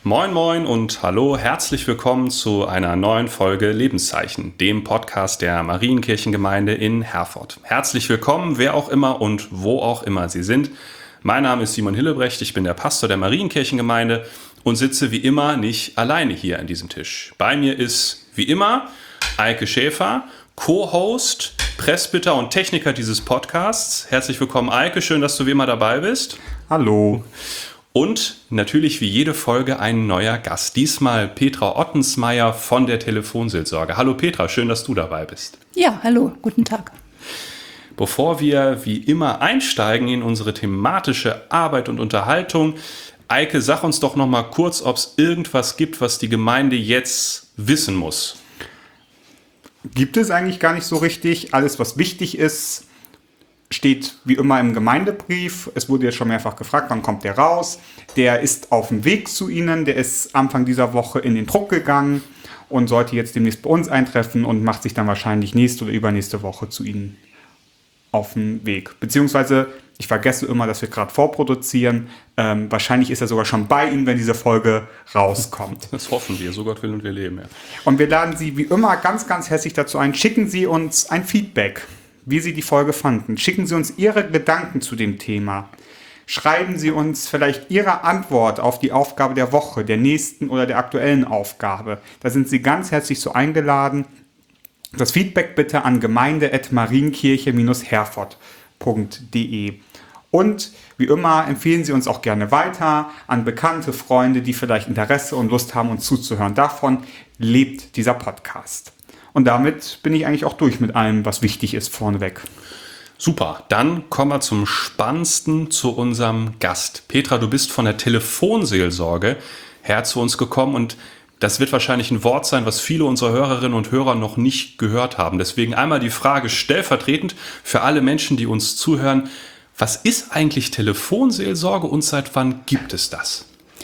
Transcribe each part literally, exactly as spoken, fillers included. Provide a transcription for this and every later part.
Moin moin und hallo, herzlich willkommen zu einer neuen Folge Lebenszeichen, dem Podcast der Marienkirchengemeinde in Herford. Herzlich willkommen, wer auch immer und wo auch immer Sie sind. Mein Name ist Simon Hillebrecht, ich bin der Pastor der Marienkirchengemeinde und sitze wie immer nicht alleine hier an diesem Tisch. Bei mir ist wie immer Eike Schäfer, Co-Host, Presbyter und Techniker dieses Podcasts. Herzlich willkommen, Eike, schön, dass du wie immer dabei bist. Hallo. Und natürlich wie jede Folge ein neuer Gast. Diesmal Petra Ottensmeier von der Telefonseelsorge. Hallo Petra, schön, dass du dabei bist. Ja, hallo, guten Tag. Bevor wir wie immer einsteigen in unsere thematische Arbeit und Unterhaltung, Eike, sag uns doch noch mal kurz, ob es irgendwas gibt, was die Gemeinde jetzt wissen muss. Gibt es eigentlich gar nicht so richtig. Alles, was wichtig ist, steht wie immer im Gemeindebrief. Es wurde ja schon mehrfach gefragt, wann kommt der raus. Der ist auf dem Weg zu Ihnen. Der ist Anfang dieser Woche in den Druck gegangen und sollte jetzt demnächst bei uns eintreffen und macht sich dann wahrscheinlich nächste oder übernächste Woche zu Ihnen auf den Weg. Beziehungsweise, ich vergesse immer, dass wir gerade vorproduzieren. Ähm, wahrscheinlich ist er sogar schon bei Ihnen, wenn diese Folge rauskommt. Das hoffen wir, so Gott will und wir leben. Ja. Und wir laden Sie wie immer ganz, ganz herzlich dazu ein. Schicken Sie uns ein Feedback, wie Sie die Folge fanden. Schicken Sie uns Ihre Gedanken zu dem Thema. Schreiben Sie uns vielleicht Ihre Antwort auf die Aufgabe der Woche, der nächsten oder der aktuellen Aufgabe. Da sind Sie ganz herzlich so eingeladen. Das Feedback bitte an gemeinde at marienkirche dash herford punkt de. Und wie immer empfehlen Sie uns auch gerne weiter an bekannte Freunde, die vielleicht Interesse und Lust haben, uns zuzuhören. Davon lebt dieser Podcast. Und damit bin ich eigentlich auch durch mit allem, was wichtig ist, vorneweg. Super, dann kommen wir zum Spannendsten, zu unserem Gast. Petra, du bist von der Telefonseelsorge her zu uns gekommen und das wird wahrscheinlich ein Wort sein, was viele unserer Hörerinnen und Hörer noch nicht gehört haben. Deswegen einmal die Frage stellvertretend für alle Menschen, die uns zuhören. Was ist eigentlich Telefonseelsorge und seit wann gibt es das?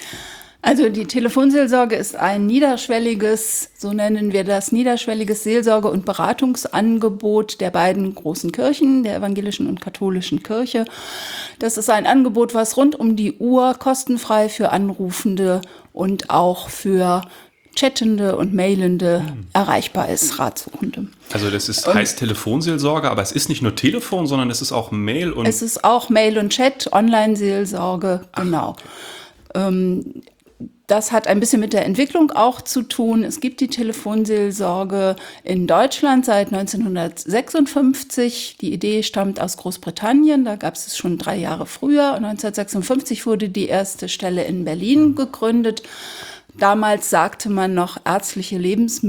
Also die Telefonseelsorge ist ein niederschwelliges, so nennen wir das, niederschwelliges Seelsorge- und Beratungsangebot der beiden großen Kirchen, der evangelischen und katholischen Kirche. Das ist ein Angebot, was rund um die Uhr kostenfrei für Anrufende und auch für Chattende und Mailende hm. erreichbar ist, Ratsuchende. Also das ist, heißt Telefonseelsorge, aber es ist nicht nur Telefon, sondern es ist auch Mail und... Es ist auch Mail und Chat, Online-Seelsorge, genau. Ach, okay. ähm, Das hat ein bisschen mit der Entwicklung auch zu tun. Es gibt die Telefonseelsorge in Deutschland seit neunzehnhundertsechsundfünfzig. Die Idee stammt aus Großbritannien, da gab es es schon drei Jahre früher. neunzehnhundertsechsundfünfzig wurde die erste Stelle in Berlin gegründet. Damals sagte man noch ärztliche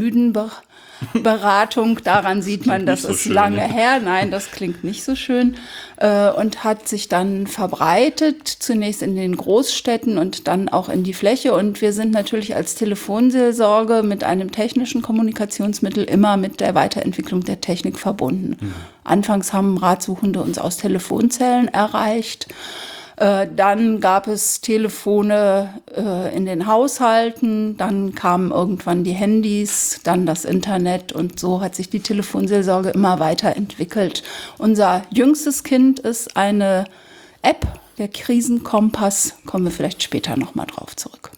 Lebensmüdenberatung. Daran sieht man, das ist so lange her. Nein, das klingt nicht so schön. Und hat sich dann verbreitet, zunächst in den Großstädten und dann auch in die Fläche. Und wir sind natürlich als Telefonseelsorge mit einem technischen Kommunikationsmittel immer mit der Weiterentwicklung der Technik verbunden. Mhm. Anfangs haben Ratsuchende uns aus Telefonzellen erreicht. Dann gab es Telefone äh, in den Haushalten, dann kamen irgendwann die Handys, dann das Internet und so hat sich die Telefonseelsorge immer weiterentwickelt. Unser jüngstes Kind ist eine App, der Krisenkompass, kommen wir vielleicht später nochmal drauf zurück.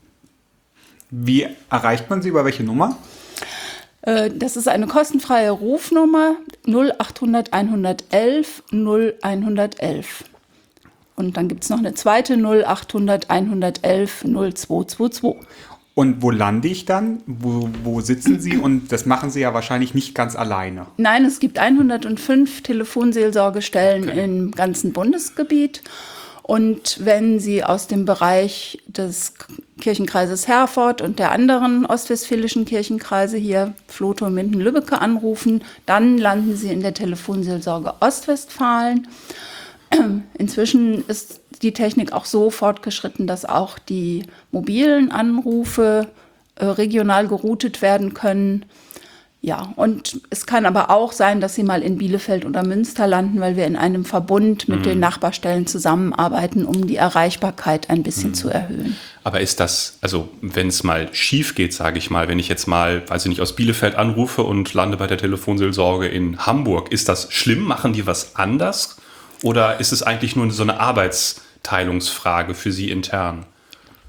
Wie erreicht man sie, über welche Nummer? Äh, das ist eine kostenfreie Rufnummer null achthundert einhundertelf null einhundertelf. Und dann gibt es noch eine zweite null achthundert einhundertelf null zweihundertzweiundzwanzig. Und wo lande ich dann? Wo, wo sitzen Sie? Und das machen Sie ja wahrscheinlich nicht ganz alleine. Nein, es gibt hundertfünf Telefonseelsorgestellen okay. im ganzen Bundesgebiet. Und wenn Sie aus dem Bereich des Kirchenkreises Herford und der anderen ostwestfälischen Kirchenkreise hier, Vlotho, Minden, Lübbecke, anrufen, dann landen Sie in der Telefonseelsorge Ostwestfalen. Inzwischen ist die Technik auch so fortgeschritten, dass auch die mobilen Anrufe äh, regional geroutet werden können. Ja, und es kann aber auch sein, dass Sie mal in Bielefeld oder Münster landen, weil wir in einem Verbund mit mhm. den Nachbarstellen zusammenarbeiten, um die Erreichbarkeit ein bisschen mhm. zu erhöhen. Aber ist das, also wenn es mal schief geht, sage ich mal, wenn ich jetzt mal, weiß ich nicht, aus Bielefeld anrufe und lande bei der Telefonseelsorge in Hamburg, ist das schlimm? Machen die was anders? Oder ist es eigentlich nur so eine Arbeitsteilungsfrage für Sie intern?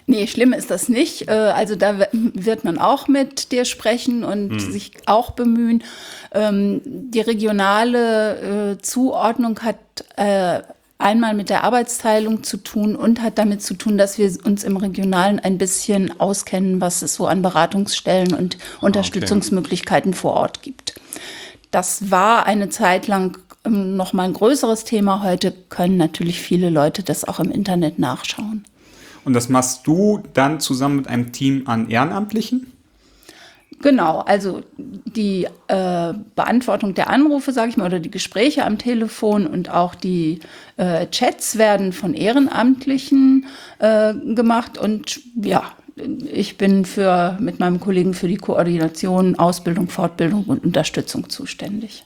Nee, schlimm ist das nicht. Also da wird man auch mit dir sprechen und hm. sich auch bemühen. Die regionale Zuordnung hat einmal mit der Arbeitsteilung zu tun und hat damit zu tun, dass wir uns im Regionalen ein bisschen auskennen, was es so an Beratungsstellen und Unterstützungsmöglichkeiten okay. vor Ort gibt. Das war eine Zeit lang noch mal ein größeres Thema. Heute können natürlich viele Leute das auch im Internet nachschauen. Und das machst du dann zusammen mit einem Team an Ehrenamtlichen? Genau, also die äh, Beantwortung der Anrufe, sage ich mal, oder die Gespräche am Telefon und auch die äh, Chats werden von Ehrenamtlichen äh, gemacht. Und ja, ich bin für, mit meinem Kollegen für die Koordination, Ausbildung, Fortbildung und Unterstützung zuständig.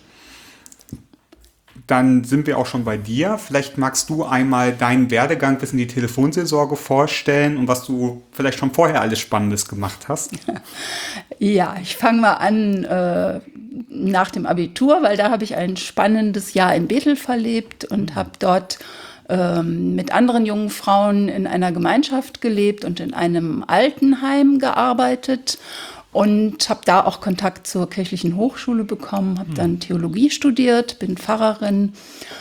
Dann sind wir auch schon bei dir. Vielleicht magst du einmal deinen Werdegang bis in die Telefonseelsorge vorstellen und was du vielleicht schon vorher alles Spannendes gemacht hast. Ja, ich fange mal an äh, nach dem Abitur, weil da habe ich ein spannendes Jahr in Bethel verlebt und habe dort ähm, mit anderen jungen Frauen in einer Gemeinschaft gelebt und in einem Altenheim gearbeitet. Und habe da auch Kontakt zur kirchlichen Hochschule bekommen, habe dann Theologie studiert, bin Pfarrerin,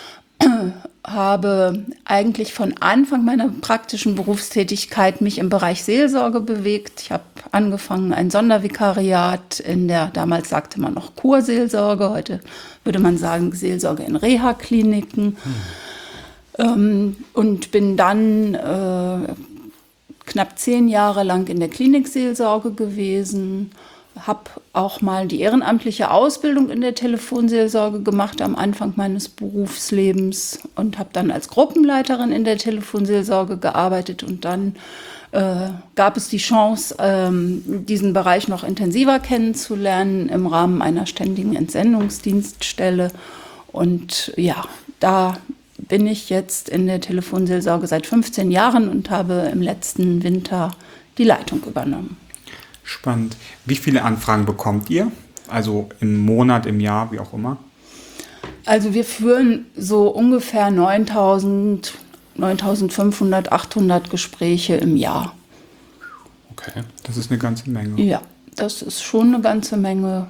habe eigentlich von Anfang meiner praktischen Berufstätigkeit mich im Bereich Seelsorge bewegt. Ich habe angefangen ein Sondervikariat in der, damals sagte man noch Kurseelsorge, heute würde man sagen Seelsorge in Reha-Kliniken. Hm. Ähm, und bin dann äh, knapp zehn Jahre lang in der Klinikseelsorge gewesen, habe auch mal die ehrenamtliche Ausbildung in der Telefonseelsorge gemacht am Anfang meines Berufslebens und habe dann als Gruppenleiterin in der Telefonseelsorge gearbeitet und dann äh, gab es die Chance, ähm, diesen Bereich noch intensiver kennenzulernen im Rahmen einer ständigen Entsendungsdienststelle und ja, da bin ich jetzt in der Telefonseelsorge seit fünfzehn Jahren und habe im letzten Winter die Leitung übernommen. Spannend. Wie viele Anfragen bekommt ihr? Also im Monat, im Jahr, wie auch immer? Also wir führen so ungefähr neuntausend, neuntausendfünfhundert, achthundert Gespräche im Jahr. Okay, das ist eine ganze Menge. Ja, das ist schon eine ganze Menge.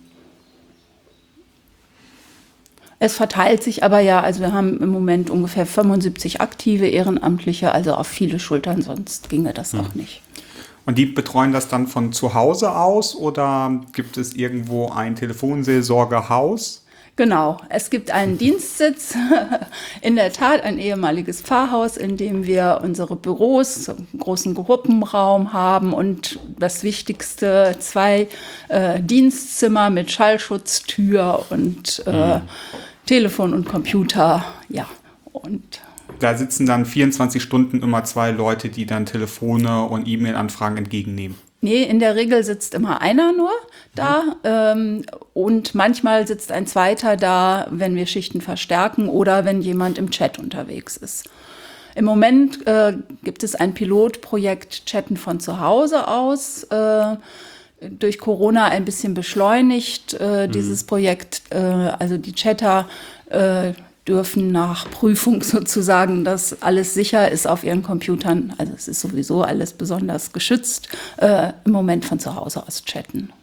Es verteilt sich aber ja, also wir haben im Moment ungefähr fünfundsiebzig aktive Ehrenamtliche, also auf viele Schultern, sonst ginge das auch nicht. Und die betreuen das dann von zu Hause aus oder gibt es irgendwo ein Telefonseelsorgehaus? Genau, es gibt einen Dienstsitz, in der Tat ein ehemaliges Pfarrhaus, in dem wir unsere Büros, einen großen Gruppenraum haben und das Wichtigste, zwei äh, Dienstzimmer mit Schallschutztür und äh, mhm. Telefon und Computer, ja. Und da sitzen dann vierundzwanzig Stunden immer zwei Leute, die dann Telefone und E-Mail-Anfragen entgegennehmen. Nee, in der Regel sitzt immer einer nur da mhm. ähm, und manchmal sitzt ein zweiter da, wenn wir Schichten verstärken oder wenn jemand im Chat unterwegs ist. Im Moment äh, gibt es ein Pilotprojekt Chatten von zu Hause aus, äh, durch Corona ein bisschen beschleunigt, äh, mhm. dieses Projekt. Äh, also die Chatter äh, dürfen nach Prüfung sozusagen, dass alles sicher ist auf ihren Computern, also es ist sowieso alles besonders geschützt, äh, im Moment von zu Hause aus chatten.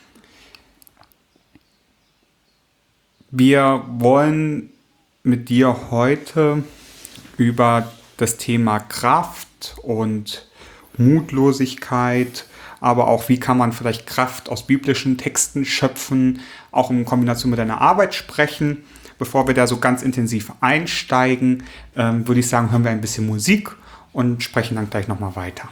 Wir wollen mit dir heute über das Thema Kraft und Mutlosigkeit, aber auch wie kann man vielleicht Kraft aus biblischen Texten schöpfen, auch in Kombination mit deiner Arbeit sprechen. Bevor wir da so ganz intensiv einsteigen, ähm, würde ich sagen, hören wir ein bisschen Musik und sprechen dann gleich nochmal weiter.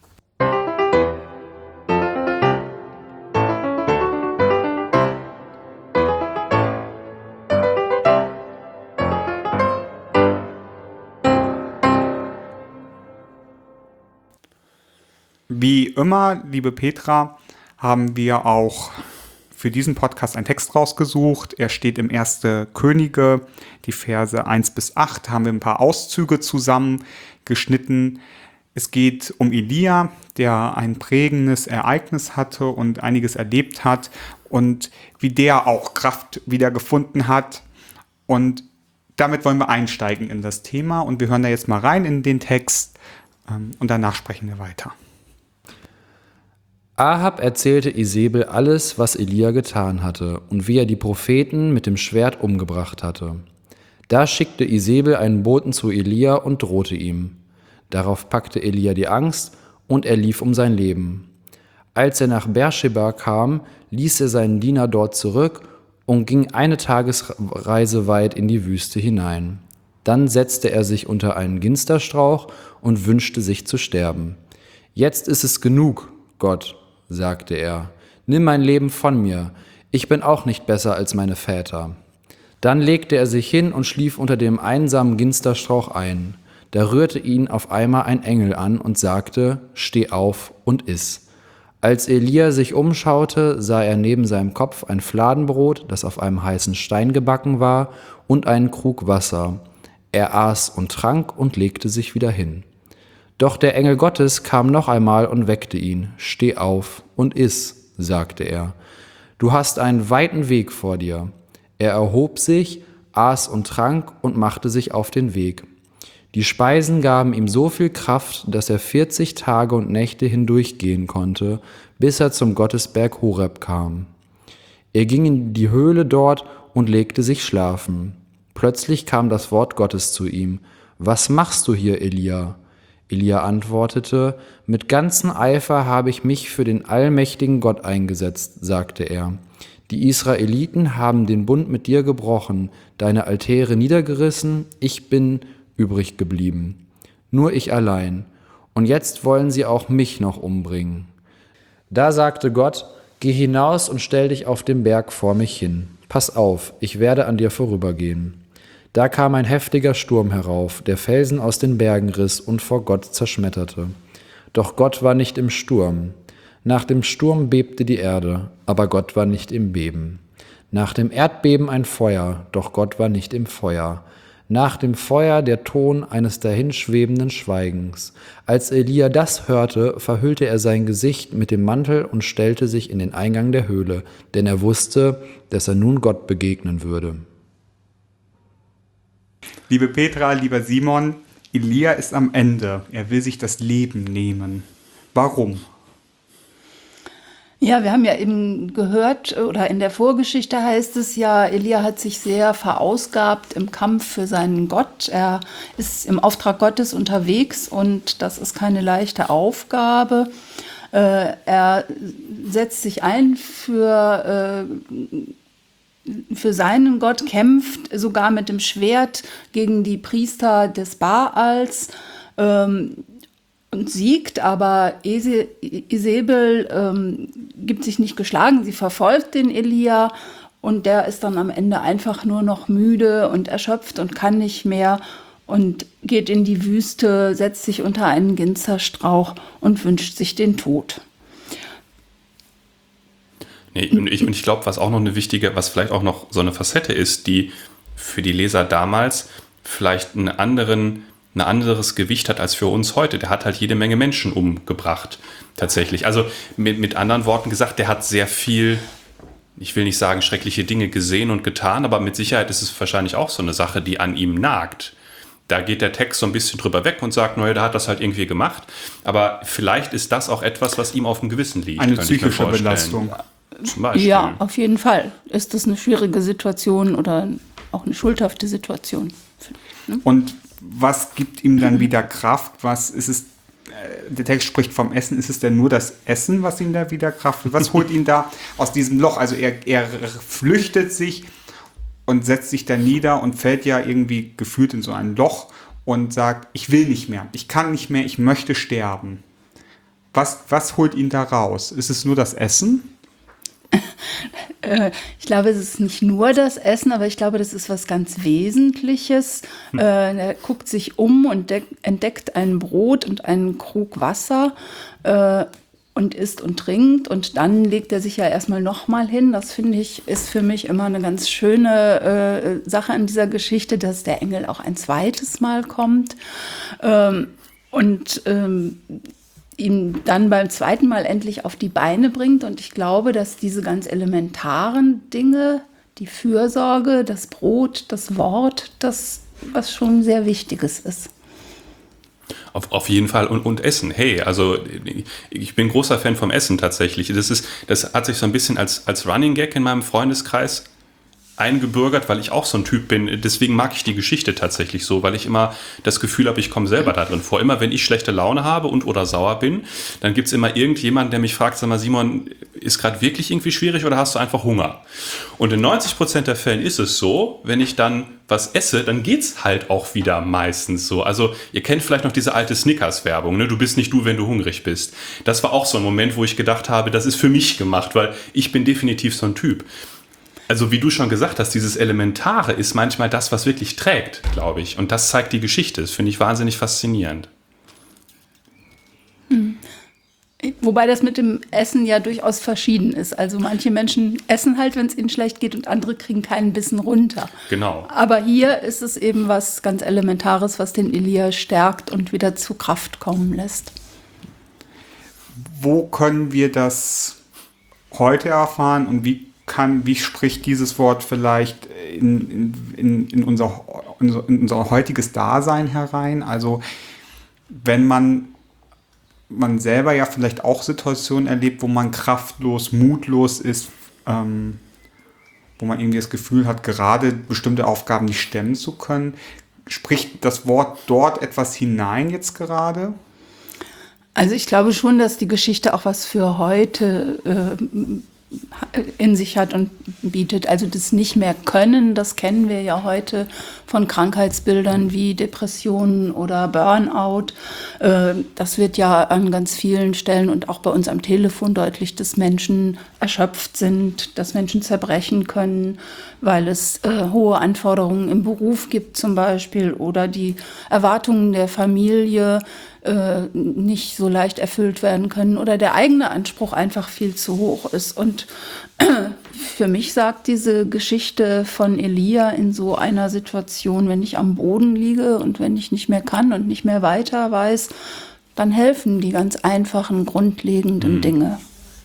Wie immer, liebe Petra, haben wir auch für diesen Podcast einen Text rausgesucht. Er steht im ersten Könige, die Verse eins bis acht, haben wir ein paar Auszüge zusammengeschnitten. Es geht um Elia, der ein prägendes Ereignis hatte und einiges erlebt hat und wie der auch Kraft wiedergefunden hat. Und damit wollen wir einsteigen in das Thema und wir hören da jetzt mal rein in den Text. Und danach sprechen wir weiter. Ahab erzählte Isebel alles, was Elia getan hatte und wie er die Propheten mit dem Schwert umgebracht hatte. Da schickte Isebel einen Boten zu Elia und drohte ihm. Darauf packte Elia die Angst und er lief um sein Leben. Als er nach Beersheba kam, ließ er seinen Diener dort zurück und ging eine Tagesreise weit in die Wüste hinein. Dann setzte er sich unter einen Ginsterstrauch und wünschte sich zu sterben. »Jetzt ist es genug, Gott«, sagte er, »nimm mein Leben von mir, ich bin auch nicht besser als meine Väter.« Dann legte er sich hin und schlief unter dem einsamen Ginsterstrauch ein. Da rührte ihn auf einmal ein Engel an und sagte, »Steh auf und iss.« Als Elia sich umschaute, sah er neben seinem Kopf ein Fladenbrot, das auf einem heißen Stein gebacken war, und einen Krug Wasser. Er aß und trank und legte sich wieder hin. Doch der Engel Gottes kam noch einmal und weckte ihn. »Steh auf und iss«, sagte er. »Du hast einen weiten Weg vor dir.« Er erhob sich, aß und trank und machte sich auf den Weg. Die Speisen gaben ihm so viel Kraft, dass er vierzig Tage und Nächte hindurchgehen konnte, bis er zum Gottesberg Horeb kam. Er ging in die Höhle dort und legte sich schlafen. Plötzlich kam das Wort Gottes zu ihm. »Was machst du hier, Elia?« Elia antwortete, »Mit ganzem Eifer habe ich mich für den allmächtigen Gott eingesetzt«, sagte er. »Die Israeliten haben den Bund mit dir gebrochen, deine Altäre niedergerissen, ich bin übrig geblieben. Nur ich allein. Und jetzt wollen sie auch mich noch umbringen.« Da sagte Gott, »Geh hinaus und stell dich auf dem Berg vor mich hin. Pass auf, ich werde an dir vorübergehen.« Da kam ein heftiger Sturm herauf, der Felsen aus den Bergen riss und vor Gott zerschmetterte. Doch Gott war nicht im Sturm. Nach dem Sturm bebte die Erde, aber Gott war nicht im Beben. Nach dem Erdbeben ein Feuer, doch Gott war nicht im Feuer. Nach dem Feuer der Ton eines dahinschwebenden Schweigens. Als Elia das hörte, verhüllte er sein Gesicht mit dem Mantel und stellte sich in den Eingang der Höhle, denn er wusste, dass er nun Gott begegnen würde. Liebe Petra, lieber Simon, Elia ist am Ende. Er will sich das Leben nehmen. Warum? Ja, wir haben ja eben gehört, oder in der Vorgeschichte heißt es ja, Elia hat sich sehr verausgabt im Kampf für seinen Gott. Er ist im Auftrag Gottes unterwegs und das ist keine leichte Aufgabe. Äh, er setzt sich ein für, äh, für seinen Gott, kämpft sogar mit dem Schwert gegen die Priester des Baals. Ähm, und siegt, aber Ise, Isebel ähm, gibt sich nicht geschlagen, sie verfolgt den Elia und der ist dann am Ende einfach nur noch müde und erschöpft und kann nicht mehr und geht in die Wüste, setzt sich unter einen Ginsterstrauch und wünscht sich den Tod. Nee, und ich, und ich glaube, was auch noch eine wichtige, was vielleicht auch noch so eine Facette ist, die für die Leser damals vielleicht einen anderen ein anderes Gewicht hat als für uns heute. Der hat halt jede Menge Menschen umgebracht, tatsächlich. Also mit, mit anderen Worten gesagt, der hat sehr viel, ich will nicht sagen schreckliche Dinge gesehen und getan, aber mit Sicherheit ist es wahrscheinlich auch so eine Sache, die an ihm nagt. Da geht der Text so ein bisschen drüber weg und sagt, naja, der hat das halt irgendwie gemacht. Aber vielleicht ist das auch etwas, was ihm auf dem Gewissen liegt. Eine psychische Belastung. Zum Beispiel. Ja, auf jeden Fall ist das eine schwierige Situation oder auch eine schuldhafte Situation. Ne? Und was gibt ihm dann wieder Kraft? Was ist es? Der Text spricht vom Essen. Ist es denn nur das Essen, was ihm da wieder Kraft gibt? Was holt ihn da aus diesem Loch? Also er, er flüchtet sich und setzt sich dann nieder und fällt ja irgendwie gefühlt in so ein Loch und sagt, ich will nicht mehr, ich kann nicht mehr, ich möchte sterben. Was, was holt ihn da raus? Ist es nur das Essen? Ich glaube, es ist nicht nur das Essen, aber ich glaube, das ist was ganz Wesentliches. Hm. Er guckt sich um und entdeckt ein Brot und einen Krug Wasser und isst und trinkt. Und dann legt er sich ja erstmal nochmal hin. Das finde ich, ist für mich immer eine ganz schöne Sache an dieser Geschichte, dass der Engel auch ein zweites Mal kommt. Und ihn dann beim zweiten Mal endlich auf die Beine bringt. Und ich glaube, dass diese ganz elementaren Dinge, die Fürsorge, das Brot, das Wort, das was schon sehr Wichtiges ist. Auf, auf jeden Fall und, und Essen. Hey, also ich bin großer Fan vom Essen tatsächlich. Das ist, das hat sich so ein bisschen als, als Running Gag in meinem Freundeskreis eingebürgert, weil ich auch so ein Typ bin. Deswegen mag ich die Geschichte tatsächlich so, weil ich immer das Gefühl habe, ich komme selber da drin vor. Immer wenn ich schlechte Laune habe und oder sauer bin, dann gibt es immer irgendjemanden, der mich fragt, sag mal, Simon, ist gerade wirklich irgendwie schwierig oder hast du einfach Hunger? Und in neunzig Prozent der Fällen ist es so, wenn ich dann was esse, dann geht's halt auch wieder meistens so. Also ihr kennt vielleicht noch diese alte Snickers-Werbung, ne? Du bist nicht du, wenn du hungrig bist. Das war auch so ein Moment, wo ich gedacht habe, das ist für mich gemacht, weil ich bin definitiv so ein Typ. Also wie du schon gesagt hast, dieses Elementare ist manchmal das, was wirklich trägt, glaube ich. Und das zeigt die Geschichte. Das finde ich wahnsinnig faszinierend. Hm. Wobei das mit dem Essen ja durchaus verschieden ist. Also manche Menschen essen halt, wenn es ihnen schlecht geht und andere kriegen keinen Bissen runter. Genau. Aber hier ist es eben was ganz Elementares, was den Elia stärkt und wieder zu Kraft kommen lässt. Wo können wir das heute erfahren und wie kann, wie spricht dieses Wort vielleicht in, in, in, unser, in unser heutiges Dasein herein? Also wenn man, man selber ja vielleicht auch Situationen erlebt, wo man kraftlos, mutlos ist, ähm, wo man irgendwie das Gefühl hat, gerade bestimmte Aufgaben nicht stemmen zu können. Spricht das Wort dort etwas hinein jetzt gerade? Also ich glaube schon, dass die Geschichte auch was für heute äh, in sich hat und bietet. Also das nicht mehr können, das kennen wir ja heute von Krankheitsbildern wie Depressionen oder Burnout. Das wird ja an ganz vielen Stellen und auch bei uns am Telefon deutlich, dass Menschen erschöpft sind, dass Menschen zerbrechen können, weil es hohe Anforderungen im Beruf gibt zum Beispiel oder die Erwartungen der Familie nicht so leicht erfüllt werden können oder der eigene Anspruch einfach viel zu hoch ist. Und für mich sagt diese Geschichte von Elia in so einer Situation, wenn ich am Boden liege und wenn ich nicht mehr kann und nicht mehr weiter weiß, dann helfen die ganz einfachen, grundlegenden mhm. Dinge.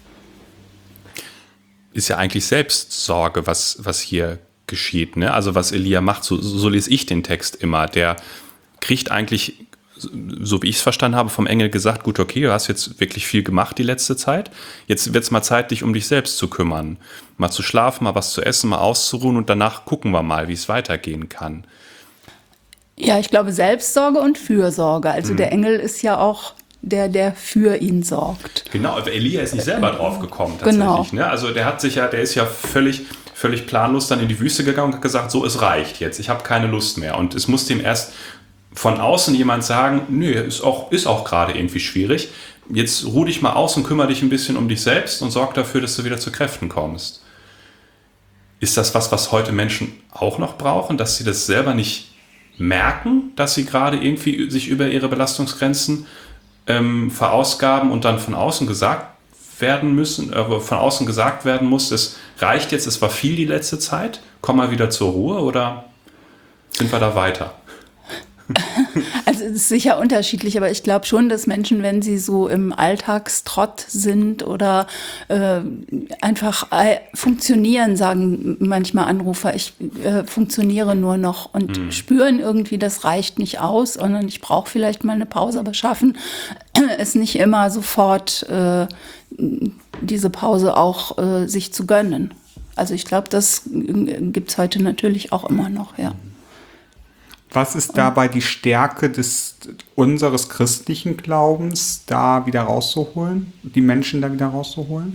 Ist ja eigentlich Selbstsorge, was, was hier geschieht, ne? Also was Elia macht, so, so lese ich den Text immer. Der kriegt eigentlich, so wie ich es verstanden habe, vom Engel gesagt, gut, okay, du hast jetzt wirklich viel gemacht die letzte Zeit. Jetzt wird es mal Zeit, dich um dich selbst zu kümmern. Mal zu schlafen, mal was zu essen, mal auszuruhen und danach gucken wir mal, wie es weitergehen kann. Ja, ich glaube Selbstsorge und Fürsorge. Also mhm. der Engel ist ja auch der, der für ihn sorgt. Genau, aber Elia ist nicht selber drauf gekommen tatsächlich. Genau. Ne? Also der hat sich ja, der ist ja völlig, völlig planlos dann in die Wüste gegangen und hat gesagt, so, es reicht jetzt, ich habe keine Lust mehr. Und es musste ihm erst von außen jemand sagen, nö, ist auch, ist auch gerade irgendwie schwierig. Jetzt ruh dich mal aus und kümmere dich ein bisschen um dich selbst und sorg dafür, dass du wieder zu Kräften kommst. Ist das was, was heute Menschen auch noch brauchen, dass sie das selber nicht merken, dass sie gerade irgendwie sich über ihre Belastungsgrenzen ähm, verausgaben und dann von außen gesagt werden müssen, äh, von außen gesagt werden muss, es reicht jetzt, es war viel die letzte Zeit, komm mal wieder zur Ruhe oder sind wir da weiter? Also es ist sicher unterschiedlich, aber ich glaube schon, dass Menschen, wenn sie so im Alltagstrott sind oder äh, einfach äh, funktionieren, sagen manchmal Anrufer, ich äh, funktioniere nur noch und mhm. spüren irgendwie, das reicht nicht aus, sondern ich brauche vielleicht mal eine Pause, aber schaffen es nicht immer sofort, äh, diese Pause auch äh, sich zu gönnen. Also ich glaube, das gibt es heute natürlich auch immer noch, ja. Was ist dabei die Stärke des unseres christlichen Glaubens, da wieder rauszuholen, die Menschen da wieder rauszuholen?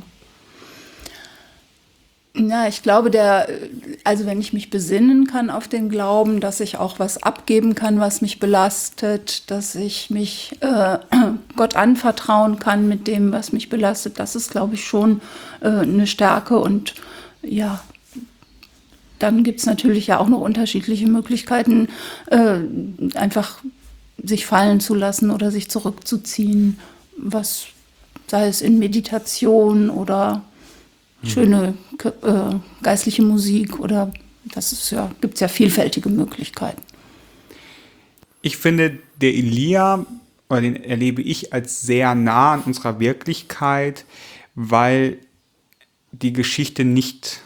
Ja, ich glaube, der, also wenn ich mich besinnen kann auf den Glauben, dass ich auch was abgeben kann, was mich belastet, dass ich mich äh, Gott anvertrauen kann mit dem, was mich belastet, das ist, glaube ich, schon äh, eine Stärke. Und ja, dann gibt es natürlich ja auch noch unterschiedliche Möglichkeiten, äh, einfach sich fallen zu lassen oder sich zurückzuziehen, was sei es in Meditation oder mhm. schöne äh, geistliche Musik oder das ist ja, gibt es ja vielfältige Möglichkeiten. Ich finde, der Elia, oder den erlebe ich als sehr nah an unserer Wirklichkeit, weil die Geschichte nicht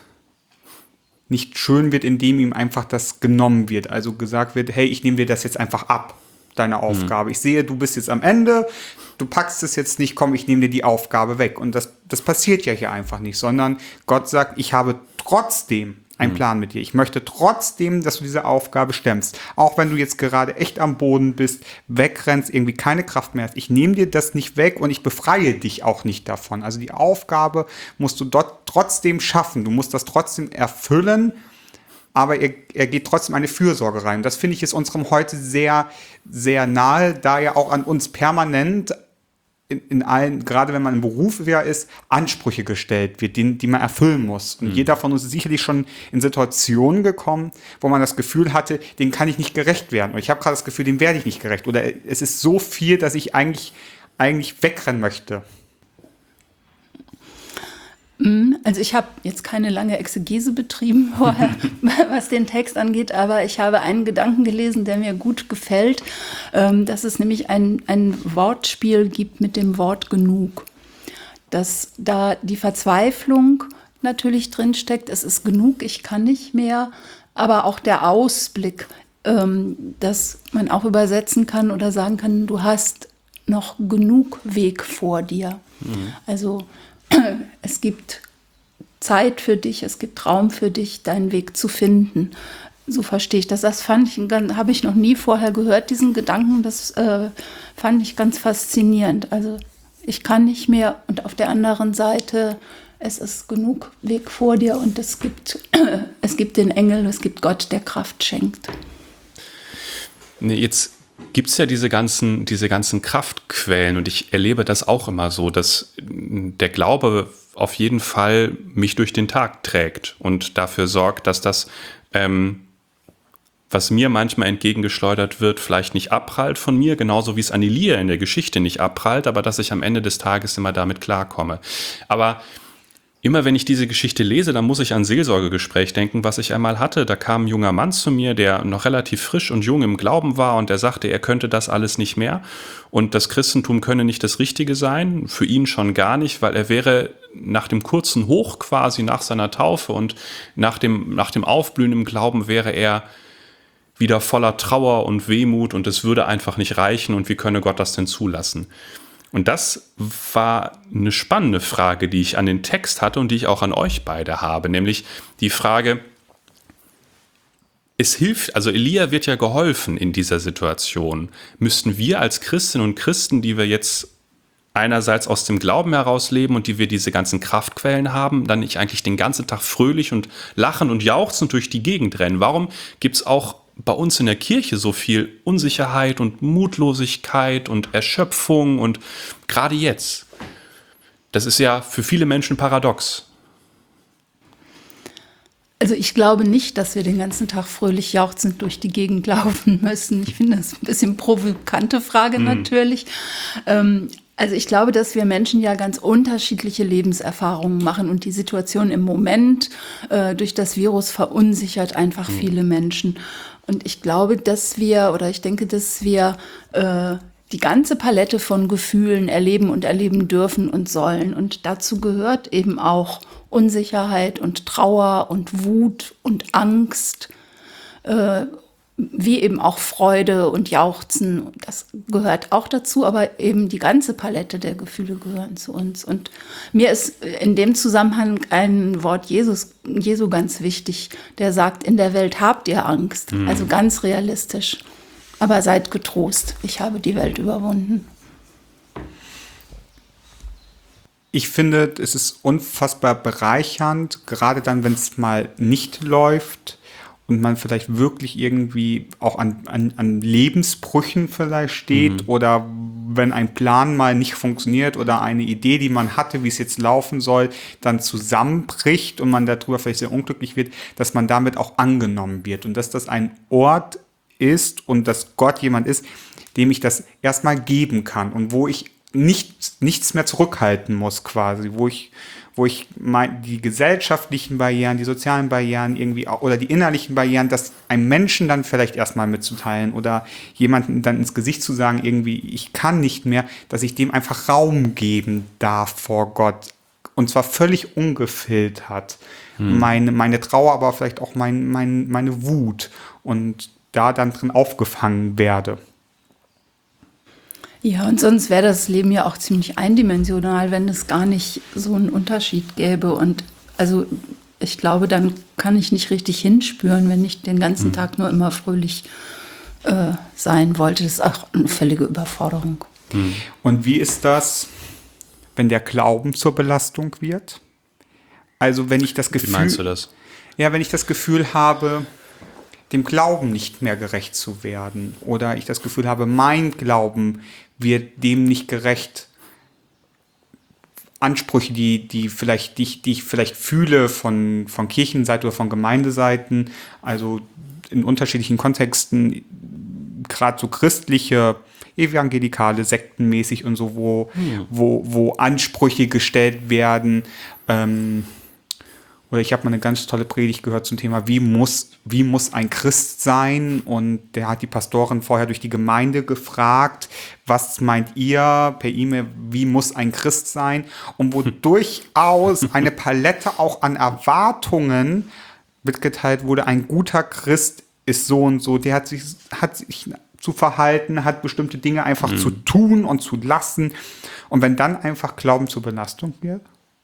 nicht schön wird, indem ihm einfach das genommen wird. Also gesagt wird, hey, ich nehme dir das jetzt einfach ab. deine Aufgabe. Mhm. Ich sehe, du bist jetzt am Ende, du packst es jetzt nicht, komm, ich nehme dir die Aufgabe weg. Und das, das passiert ja hier einfach nicht, sondern Gott sagt, ich habe trotzdem einen mhm. Plan mit dir. Ich möchte trotzdem, dass du diese Aufgabe stemmst. Auch wenn du jetzt gerade echt am Boden bist, wegrennst, irgendwie keine Kraft mehr hast. Ich nehme dir das nicht weg und ich befreie dich auch nicht davon. Also die Aufgabe musst du dort trotzdem schaffen. Du musst das trotzdem erfüllen, aber er, er geht trotzdem eine Fürsorge rein. Das finde ich ist unserem heute sehr, sehr nahe, da ja auch an uns permanent in, in allen, gerade wenn man im Beruf ist, Ansprüche gestellt wird, die, die man erfüllen muss. Und mhm. jeder von uns ist sicherlich schon in Situationen gekommen, wo man das Gefühl hatte, dem kann ich nicht gerecht werden. Und ich habe gerade das Gefühl, dem werde ich nicht gerecht. Oder es ist so viel, dass ich eigentlich, eigentlich wegrennen möchte. Also ich habe jetzt keine lange Exegese betrieben vorher, was den Text angeht, aber ich habe einen Gedanken gelesen, der mir gut gefällt, dass es nämlich ein, ein Wortspiel gibt mit dem Wort genug. Dass da die Verzweiflung natürlich drinsteckt, es ist genug, ich kann nicht mehr, aber auch der Ausblick, dass man auch übersetzen kann oder sagen kann, du hast noch genug Weg vor dir. Mhm. Also es gibt Zeit für dich, es gibt Raum für dich, deinen Weg zu finden. So verstehe ich das. Das fand ich, habe ich noch nie vorher gehört, diesen Gedanken. Das äh, fand ich ganz faszinierend. Also ich kann nicht mehr und auf der anderen Seite, es ist genug Weg vor dir und es gibt, äh, es gibt den Engel, es gibt Gott, der Kraft schenkt. Nee, jetzt gibt es ja diese ganzen, diese ganzen Kraftquellen und ich erlebe das auch immer so, dass der Glaube auf jeden Fall mich durch den Tag trägt und dafür sorgt, dass das, ähm, was mir manchmal entgegengeschleudert wird, vielleicht nicht abprallt von mir, genauso wie es an Elia in der Geschichte nicht abprallt, aber dass ich am Ende des Tages immer damit klarkomme. Aber immer wenn ich diese Geschichte lese, dann muss ich an ein Seelsorgegespräch denken, was ich einmal hatte. Da kam ein junger Mann zu mir, der noch relativ frisch und jung im Glauben war und der sagte, er könnte das alles nicht mehr und das Christentum könne nicht das Richtige sein, für ihn schon gar nicht, weil er wäre nach dem kurzen Hoch quasi nach seiner Taufe und nach dem, nach dem Aufblühen im Glauben wäre er wieder voller Trauer und Wehmut und es würde einfach nicht reichen und wie könne Gott das denn zulassen? Und das war eine spannende Frage, die ich an den Text hatte und die ich auch an euch beide habe, nämlich die Frage, es hilft, also Elia wird ja geholfen in dieser Situation. Müssten wir als Christinnen und Christen, die wir jetzt einerseits aus dem Glauben heraus leben und die wir diese ganzen Kraftquellen haben, dann nicht eigentlich den ganzen Tag fröhlich und lachen und jauchzend durch die Gegend rennen? Warum gibt es auch bei uns in der Kirche so viel Unsicherheit und Mutlosigkeit und Erschöpfung und gerade jetzt? Das ist ja für viele Menschen paradox. Also ich glaube nicht, dass wir den ganzen Tag fröhlich jauchzend durch die Gegend laufen müssen. Ich finde das ein bisschen provokante Frage mhm. natürlich. Ähm, Also ich glaube, dass wir Menschen ja ganz unterschiedliche Lebenserfahrungen machen und die Situation im Moment äh, durch das Virus verunsichert einfach mhm. viele Menschen. Und ich glaube, dass wir, oder ich denke, dass wir äh, die ganze Palette von Gefühlen erleben und erleben dürfen und sollen. Und dazu gehört eben auch Unsicherheit und Trauer und Wut und Angst, äh, wie eben auch Freude und Jauchzen, das gehört auch dazu, aber eben die ganze Palette der Gefühle gehören zu uns. Und mir ist in dem Zusammenhang ein Wort Jesus, Jesu ganz wichtig, der sagt, in der Welt habt ihr Angst, mhm. also ganz realistisch, aber seid getrost, ich habe die Welt überwunden. Ich finde, es ist unfassbar bereichernd, gerade dann, wenn es mal nicht läuft, und man vielleicht wirklich irgendwie auch an, an, an Lebensbrüchen vielleicht steht mhm. oder wenn ein Plan mal nicht funktioniert oder eine Idee, die man hatte, wie es jetzt laufen soll, dann zusammenbricht und man darüber vielleicht sehr unglücklich wird, dass man damit auch angenommen wird und dass das ein Ort ist und dass Gott jemand ist, dem ich das erstmal geben kann und wo ich nicht, nichts mehr zurückhalten muss quasi, wo ich wo ich mein, die gesellschaftlichen Barrieren, die sozialen Barrieren irgendwie auch, oder die innerlichen Barrieren, das einem Menschen dann vielleicht erstmal mitzuteilen oder jemandem dann ins Gesicht zu sagen, irgendwie, ich kann nicht mehr, dass ich dem einfach Raum geben darf vor Gott. Und zwar völlig ungefiltert. Hm. Meine, meine Trauer, aber vielleicht auch mein, mein, meine Wut. Und da dann drin aufgefangen werde. Ja, und sonst wäre das Leben ja auch ziemlich eindimensional, wenn es gar nicht so einen Unterschied gäbe. Und also ich glaube, dann kann ich nicht richtig hinspüren, wenn ich den ganzen mhm. Tag nur immer fröhlich äh, sein wollte. Das ist auch eine völlige Überforderung. Mhm. Und wie ist das, wenn der Glauben zur Belastung wird? Also wenn ich das Gefühl, wie meinst du das? Ja, wenn ich das Gefühl habe, dem Glauben nicht mehr gerecht zu werden, oder ich das Gefühl habe, mein Glauben wird dem nicht gerecht. Ansprüche, die, die, vielleicht, die, ich, die ich vielleicht fühle von, von Kirchenseite oder von Gemeindeseiten, also in unterschiedlichen Kontexten, gerade so christliche, evangelikale, sektenmäßig und so, wo, hm. wo, wo Ansprüche gestellt werden. Ähm, oder ich habe mal eine ganz tolle Predigt gehört zum Thema, wie muss, wie muss ein Christ sein? Und der hat die Pastorin vorher durch die Gemeinde gefragt, was meint ihr per E-Mail, wie muss ein Christ sein? Und wo durchaus eine Palette auch an Erwartungen mitgeteilt wurde, ein guter Christ ist so und so, der hat sich, hat sich zu verhalten, hat bestimmte Dinge einfach mhm. zu tun und zu lassen. Und wenn dann einfach Glauben zur Belastung wird?